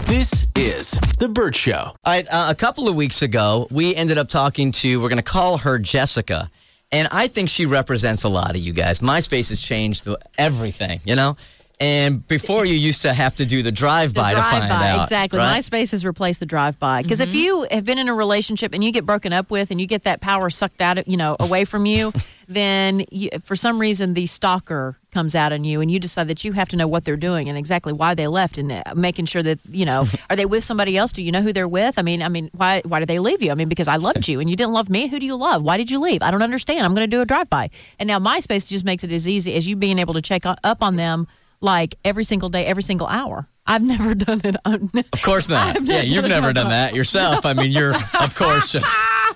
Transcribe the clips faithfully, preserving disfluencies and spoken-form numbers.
This is The Bert Show. All right, uh, a couple of weeks ago, we ended up talking to, we're going to call her Jessica, and I think she represents a lot of you guys. MySpace has changed the, everything, you know? And before you used to have to do the drive-by the to find drive-by, out. Exactly. Right? MySpace has replaced the drive-by. Because Mm-hmm. if you have been in a relationship and you get broken up with and you get that power sucked out, of, you know, away from you, then you, for some reason the stalker comes out on you and you decide that you have to know what they're doing and exactly why they left and uh, making sure that, you know, are they with somebody else? Do you know who they're with? I mean, I mean, why why did they leave you? I mean, because I loved you and you didn't love me. Who do you love? Why did you leave? I don't understand. I'm going to do a drive-by. And now MySpace just makes it as easy as you being able to check up on them like every single day, every single hour. I've never done it. Of course not. I've Yeah, you've never done that yourself. I mean, you're, of course, just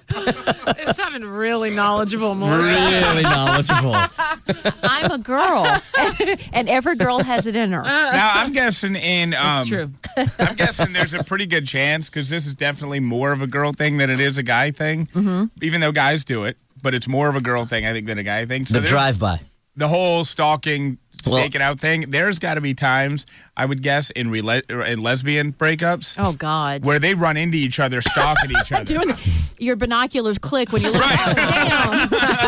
It's something really knowledgeable, Melissa. really knowledgeable. I'm a girl, and every girl has it in her. Now, I'm guessing in... Um, It's true. I'm guessing there's a pretty good chance, because this is definitely more of a girl thing than it is a guy thing, mm-hmm. even though guys do it. But it's more of a girl thing, I think, than a guy thing. So The there's- drive-by. The whole stalking, Well- staking out thing, there's got to be times, I would guess, in, rela- in lesbian breakups Oh God! where they run into each other, stalking each other. Doing your binoculars click when you look. Right. Oh, damn!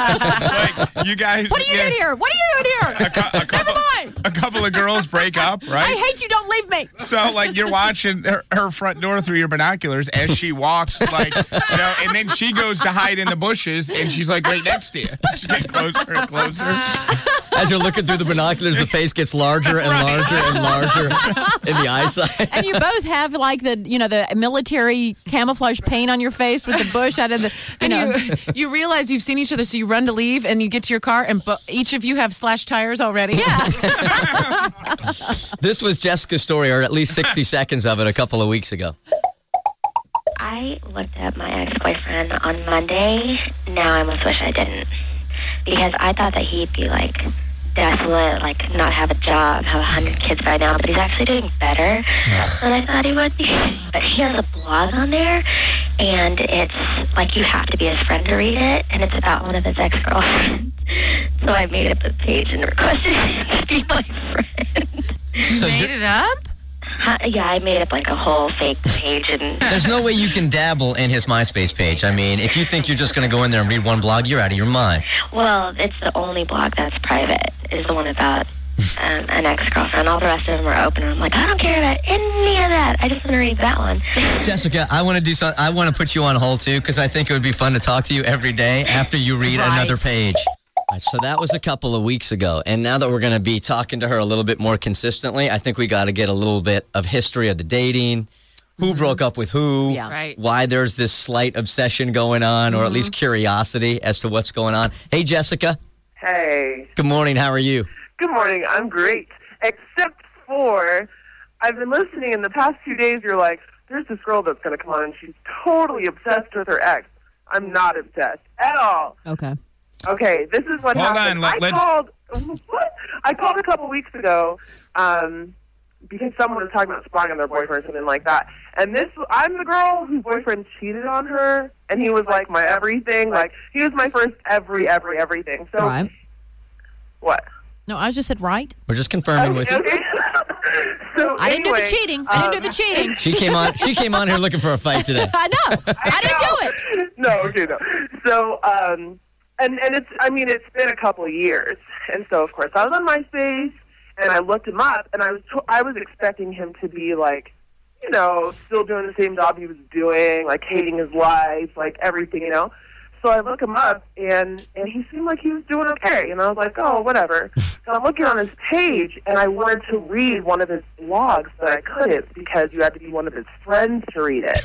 Like, you guys... What are you yeah, doing here? What are you doing here? A, cou- a couple, mind. a couple of girls break up, right? I hate you. Don't leave me. So, like, you're watching her, her front door through your binoculars as she walks, like, you know, and then she goes to hide in the bushes, and she's, like, right next to you. She's getting closer and closer. As you're looking through the binoculars, the face gets larger and larger and larger in the eyesight. And you both have like the, you know, the military camouflage paint on your face with the bush out of the, you And know. you, you realize you've seen each other, so you run to leave, and you get to your car, and bu- each of you have slashed tires already. Yeah. This was Jessica's story, or at least sixty seconds of it, a couple of weeks ago. I looked at my ex-boyfriend on Monday. Now I almost wish I didn't. Because I thought that he'd be, like, desolate, like, not have a job, have a hundred kids by now, but he's actually doing better than I thought he would be. But he has a blog on there, and it's, like, you have to be his friend to read it, and it's about one of his ex-girlfriends. So I made up a page and requested him to be my friend. So Made you- it up? Uh, yeah, I made up, like, a whole fake page, and... there's no way you can dabble in his MySpace page. I mean, if you think you're just going to go in there and read one blog, you're out of your mind. Well, it's the only blog that's private, is the one about um, an ex-girlfriend. All the rest of them are open, and I'm like, I don't care about any of that. I just want to read that one. Jessica, I want to do something. I want to put you on hold, too, because I think it would be fun to talk to you every day after you read Right. another page. All right, so that was a couple of weeks ago, and now that we're going to be talking to her a little bit more consistently, I think we got to get a little bit of history of the dating, who broke up with who, Yeah. Right. why there's this slight obsession going on, or at least curiosity as to what's going on. Hey, Jessica. Hey, Good morning. How are you? good morning. I'm great. Except for, I've been listening in the past few days, you're like, there's this girl that's going to come on and she's totally obsessed with her ex. I'm not obsessed at all. Okay. Okay, this is what Hold happened. on, let- I let's- called, what? I called a couple weeks ago um, because someone was talking about spying on their boyfriend or something like that. And this, I'm the girl whose boyfriend cheated on her, and he was like my everything. Like, he was my first every, every, everything. So, Right. what? No, I just said right. We're just confirming with you. Okay. So I didn't do the anyway, cheating. I didn't do um, the cheating. She came on. She came on here looking for a fight today. I know. I didn't do it. No, okay, no. So, um, and and it's, I mean, it's been a couple of years, and so of course I was on MySpace, and I looked him up, and I was to- I was expecting him to be like, you know, still doing the same job he was doing, like hating his life, like everything, you know. So I look him up, and and he seemed like he was doing okay, and I was like, oh, whatever. So I'm looking on his page, and I wanted to read one of his blogs, but I couldn't because you had to be one of his friends to read it.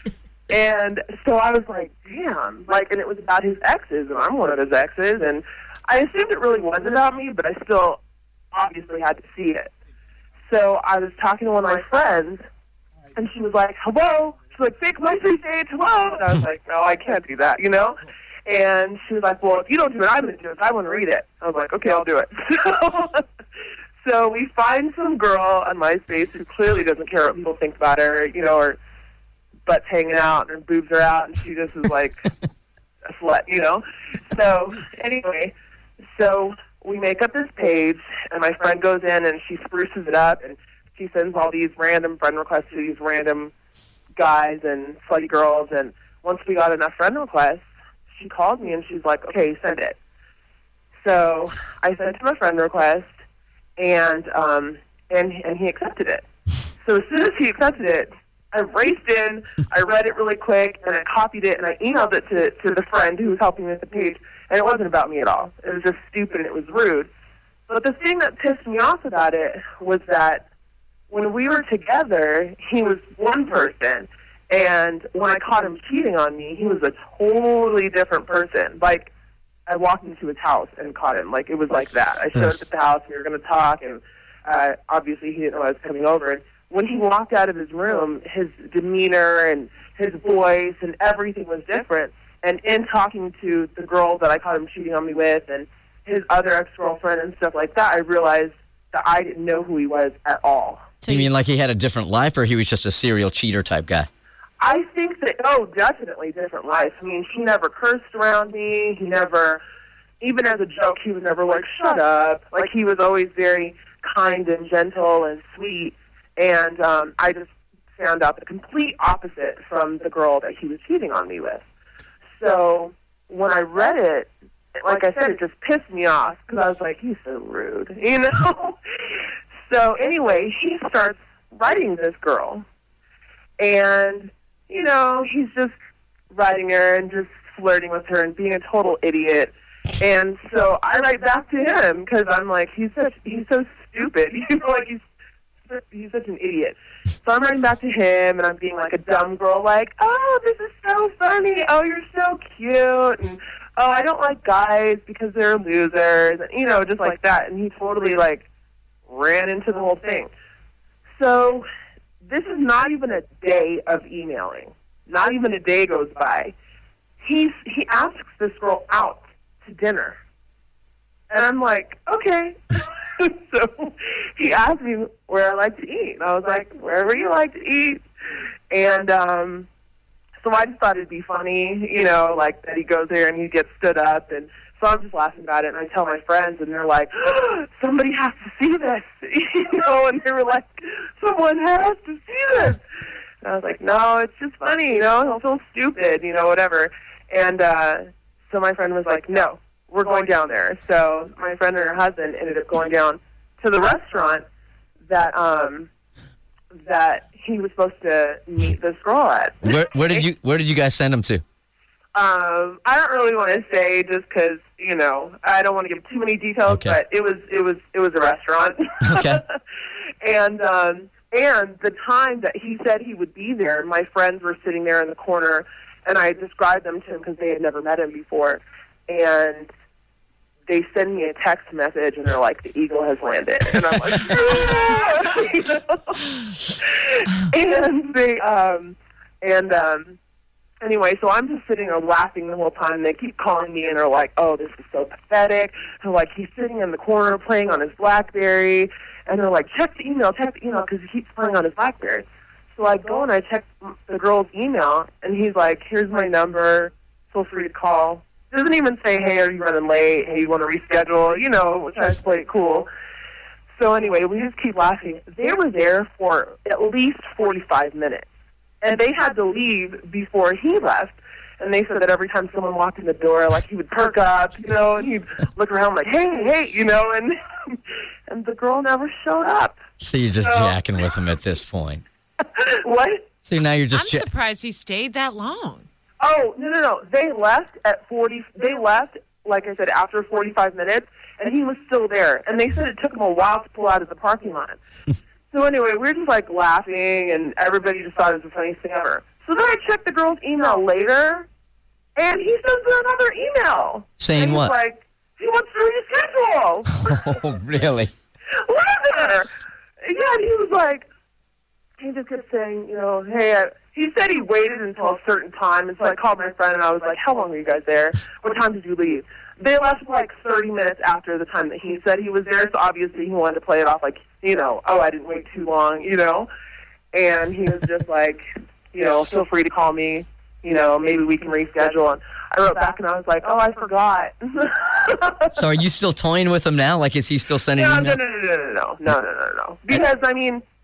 And so I was like, damn, like, and it was about his exes, and I'm one of his exes, and I assumed it really was about me, but I still obviously had to see it. So I was talking to one of my friends, and she was like, hello? She's like, fake MySpace age, hello? And I was like, no, I can't do that, you know? And she was like, well, if you don't do it, I'm going to do it. I want to read it. I was like, okay, I'll do it. So, so we find some girl on MySpace who clearly doesn't care what people think about her, you know, or butt's hanging out and her boobs are out, and she just is like a slut, you know? So anyway, so we make up this page, and my friend goes in and she spruces it up and she sends all these random friend requests to these random guys and slutty girls. And once we got enough friend requests, she called me and she's like, okay, send it. So I sent him a friend request, and um, and and he accepted it. So as soon as he accepted it, I raced in, I read it really quick, and I copied it, and I emailed it to, to the friend who was helping me with the page, and it wasn't about me at all. It was just stupid, and it was rude. But the thing that pissed me off about it was that when we were together, he was one person, and when I caught him cheating on me, he was a totally different person. Like, I walked into his house and caught him. Like, it was like that. I showed up at the house, and we were going to talk, and uh, obviously he didn't know I was coming over. And when he walked out of his room, his demeanor and his voice and everything was different. And in talking to the girl that I caught him cheating on me with and his other ex-girlfriend and stuff like that, I realized that I didn't know who he was at all. So you mean like he had a different life, or he was just a serial cheater type guy? I think that, oh, definitely different life. I mean, he never cursed around me. He never, even as a joke, he was never like, shut up. Like, he was always very kind and gentle and sweet. And um, I just found out the complete opposite from the girl that he was cheating on me with. So when I read it, like I said, it just pissed me off because I was like, he's so rude, you know? So anyway, he starts writing this girl. And, you know, he's just writing her and just flirting with her and being a total idiot. And so I write back to him because I'm like, he's such, he's so stupid. You know, like he's he's such an idiot. So I'm writing back to him, and I'm being like a dumb girl, like, oh, this is so funny. Oh, you're so cute. And, oh, I don't like guys because they're losers. And, you know, just like that. And he totally, like, ran into the whole thing. So this is not even a day of emailing. Not even a day goes by. He's, he asks this girl out to dinner. And I'm like, okay. So he asked me where I like to eat. And I was like, wherever you like to eat. And um, so I just thought it'd be funny, you know, like that he goes there and he gets stood up. And so I'm just laughing about it. And I tell my friends, and they're like, oh, somebody has to see this. You know, and they were like, someone has to see this. And I was like, no, it's just funny, you know, he'll feel stupid, you know, whatever. And uh, so my friend was like, no. We're going down there. So my friend and her husband ended up going down to the restaurant that um that he was supposed to meet this girl at. Where, where did you Where did you guys send him to? Um, I don't really want to say just because you know I don't want to give too many details, Okay. but it was it was it was a restaurant. Okay. and um and the time that he said he would be there, my friends were sitting there in the corner, and I described them to him because they had never met him before, and they send me a text message, and they're like, the eagle has landed. And I'm like, yeah! You know? And they, um, and, um, anyway, so I'm just sitting there laughing the whole time, and they keep calling me, and they're like, oh, this is so pathetic. And like, he's sitting in the corner playing on his BlackBerry, and they're like, check the email, check the email, because he keeps playing on his BlackBerry. So I go and I check the girl's email, and he's like, here's my number, feel free to call. Doesn't even say, hey, are you running late? Hey, you want to reschedule? You know, which I play it cool. So anyway, we just keep laughing. They were there for at least forty-five minutes. And they had to leave before he left. And they said that every time someone walked in the door, like, he would perk up, you know, and he'd look around like, hey, hey, you know, and and the girl never showed up. So you're just So- jacking with him at this point. What? So now you're I'm just... ja- surprised he stayed that long. Oh, no, no, no. They left at forty. They left, like I said, after forty-five minutes, and he was still there. And they said it took him a while to pull out of the parking lot. So anyway, we were just, like, laughing, and everybody just thought it was the funniest thing ever. So then I checked the girl's email later, and he sends her another email. Saying and he's what? like, he wants to reschedule. Oh, really? Later. Yeah, and he was like, he just kept saying, you know, hey, I, he said he waited until a certain time, and so I called my friend, and I was like, how long were you guys there? What time did you leave? They left like thirty minutes after the time that he said he was there, so obviously he wanted to play it off like, you know, oh, I didn't wait too long, you know? And he was just like, you know, feel free to call me, you know, maybe we can reschedule. And I wrote back, and I was like, oh, I forgot. So are you still toying with him now? Like, is he still sending No, you no, email? no, no, no, no, no, no, no, no, no. Because, I mean,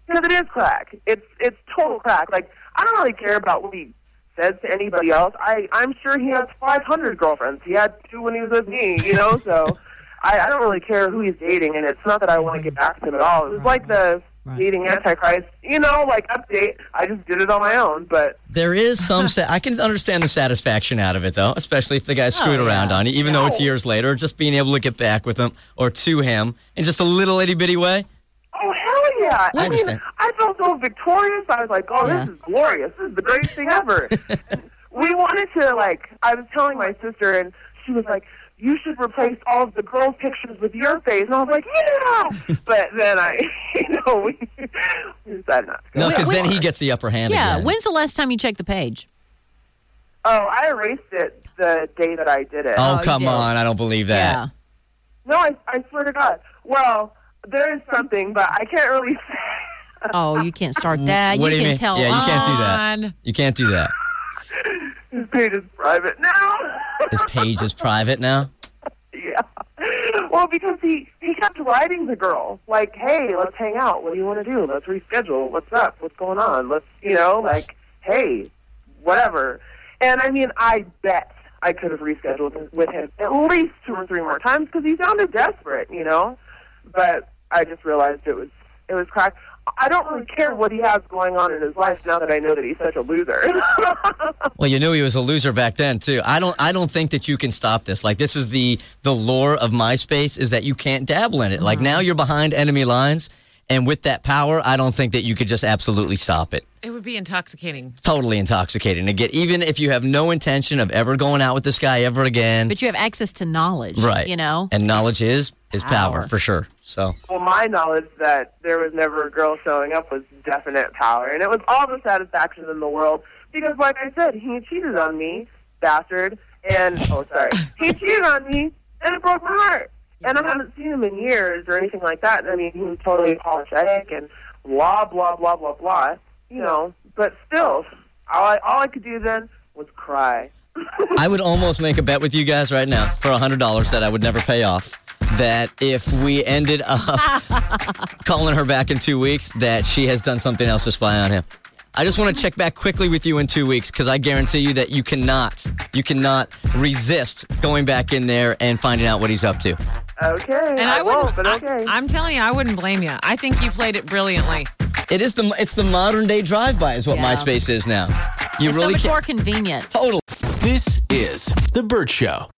Because it is crack. It's it's total crack. Like, I don't really care about what he says to anybody else. I, I'm sure he has five hundred girlfriends. He had two when he was with me, you know? So I, I don't really care who he's dating, and it's not that I want to get back to him at all. It was like the right. dating Antichrist, you know, like update. I just did it on my own, but... There is some... sa- I can understand the satisfaction out of it, though, especially if the guy screwed Oh, around yeah. on you, even No. though it's years later, just being able to get back with him or to him in just a little itty-bitty way. Oh, hell yeah. I I, understand. mean, I felt so victorious. I was like, oh, Yeah. this is glorious. This is the greatest thing ever. And we wanted to, like, I was telling my sister, and she was like, you should replace all of the girls' pictures with your face. And I was like, yeah. But then I, you know, we, we decided not to go. No, because Wait, then wait. he gets the upper hand Yeah. again. When's the last time you checked the page? Oh, I erased it the day that I did it. Oh, Oh, you come did. on. I don't believe that. Yeah. No, I, I swear to God. Well, there is something, but I can't really say. Oh, you can't start that. What you do you can mean? tell. Yeah, you can't do that. On. You can't do that. His page is private now. His page is private now. Yeah. Well, because he, he kept writing the girl, like, hey, let's hang out. What do you want to do? Let's reschedule. What's up? What's going on? Let's, you know, like, hey, whatever. And, I mean, I bet I could have rescheduled with him at least two or three more times because he sounded desperate, you know? But I just realized it was it was crack. I don't really care what he has going on in his life now that I know that he's such a loser. Well, you knew he was a loser back then too. I don't. I don't think that you can stop this. Like this is the the lore of MySpace is that you can't dabble in it. Like now you're behind enemy lines, and with that power, I don't think that you could just absolutely stop it. It would be intoxicating. Totally intoxicating to get. Even if you have no intention of ever going out with this guy ever again, But you have access to knowledge. right? You know? and knowledge is is power, Power. for sure. So Well, my knowledge that there was never a girl showing up was definite power, and it was all the satisfaction in the world because, like I said, he cheated on me, bastard, and oh, sorry, he cheated on me, and it broke my heart. And I haven't seen him in years or anything like that. I mean, he was totally apologetic and blah blah blah blah blah. You know, but still, all I all I could do then was cry. I would almost make a bet with you guys right now for a hundred dollars that I would never pay off. That if we ended up calling her back in two weeks, that she has done something else to spy on him. I just want to check back quickly with you in two weeks because I guarantee you that you cannot, you cannot resist going back in there and finding out what he's up to. Okay, And I, I, won't, wouldn't. but okay. I, am telling you, I wouldn't blame you. I think you played it brilliantly. It is the, it's the modern day drive-by is what Yeah. MySpace is now. You It's really so much can't. more convenient. Total. This is The Burt Show.